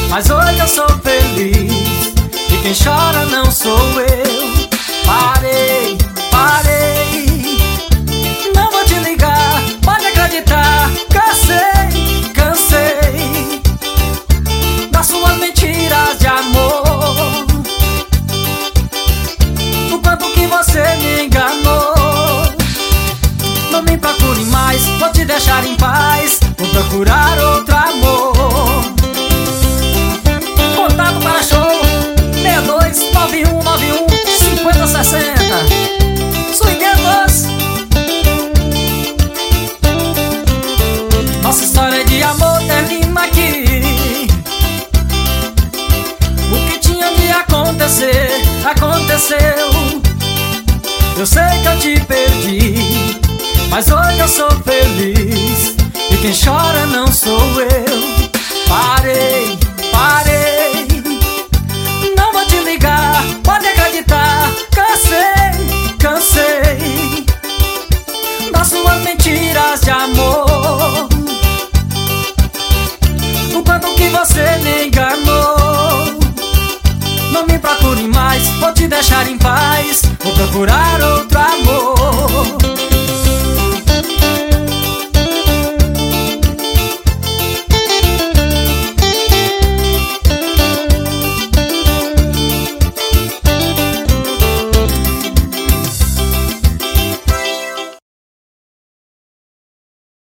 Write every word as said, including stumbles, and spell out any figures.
mas hoje eu sou feliz. E quem chora não sou eu. Parei, parei, não vou te ligar, pode acreditar. Cansei, cansei das suas mentiras de amor. O quanto que você me enganou. Não me procure mais, vou te deixar em paz. Vou procurar outro amor. Contato para show seis dois nove um nove um cinco zero seis zero. Swingueiros. Nossa história de amor termina aqui. O que tinha de acontecer, aconteceu. Eu sei que eu te perdi, mas hoje eu sou feliz. E quem chora não sou eu. Parei, parei, não vou te ligar, pode acreditar. Cansei, cansei das suas mentiras de amor. O quanto que você me enganou. Não me procure mais, vou te deixar em paz. Vou procurar outro amor.